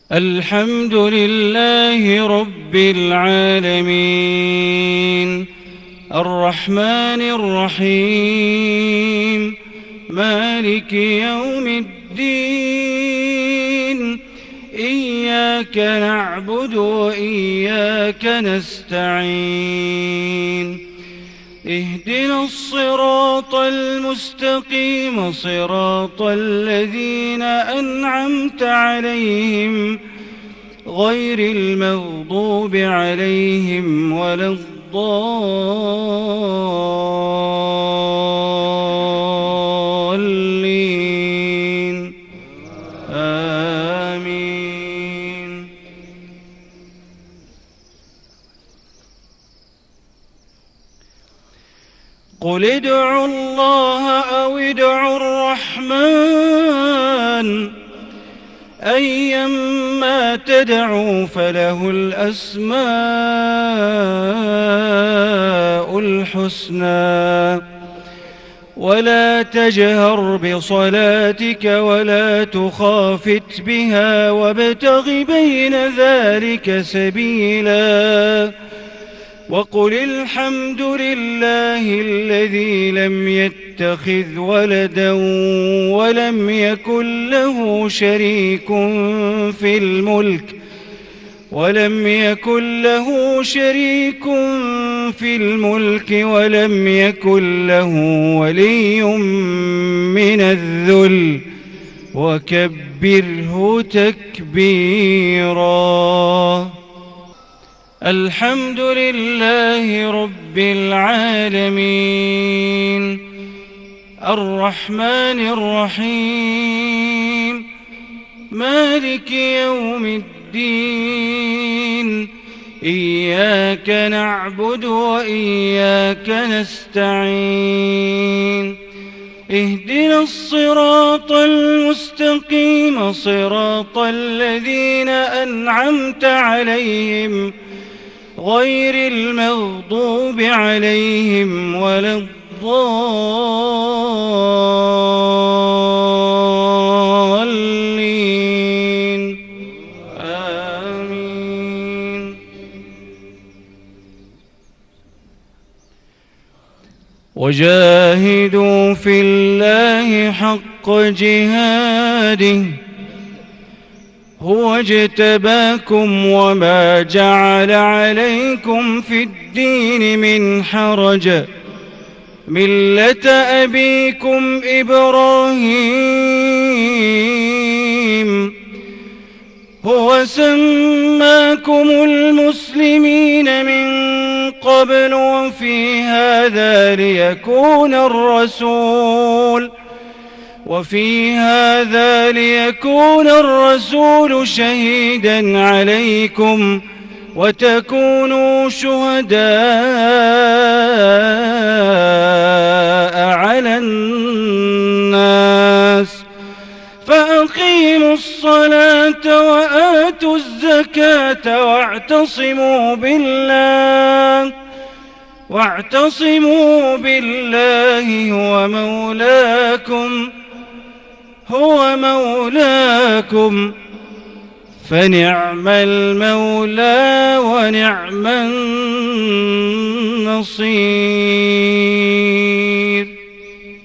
الحمد لله رب العالمين الرحمن الرحيم مالك يوم الدين إياك نعبد وإياك نستعين اهدنا الصراط المستقيم صراط الذين أنعمت عليهم غير المغضوب عليهم ولا الضالين آمين. قل ادعوا الله أو ادعوا الرحمن أيما تدعوا فله الأسماء الحسنى ولا تجهر بصلاتك ولا تخافت بها وابتغ بين ذلك سبيلا وقل الحمد لله الذي لم يتخذ ولدا ولم يكن له شريك في الملك ولم يكن له ولي من الذل وكبره تكبيرا. الحمد لله رب العالمين الرحمن الرحيم مالك يوم الدين إياك نعبد وإياك نستعين اهدنا الصراط المستقيم صراط الذين أنعمت عليهم غير المغضوب عليهم ولا الضالين آمين. وجاهدوا في الله حق جهاده هو اجتباكم وما جعل عليكم في الدين من حرج ملة أبيكم إبراهيم هو سماكم المسلمين من قبل وفي هذا ليكون الرسول شهيدا عليكم وتكونوا شهداء على الناس فأقيموا الصلاة وآتوا الزكاة واعتصموا بالله هو مولاكم فنعم المولى ونعم النصير.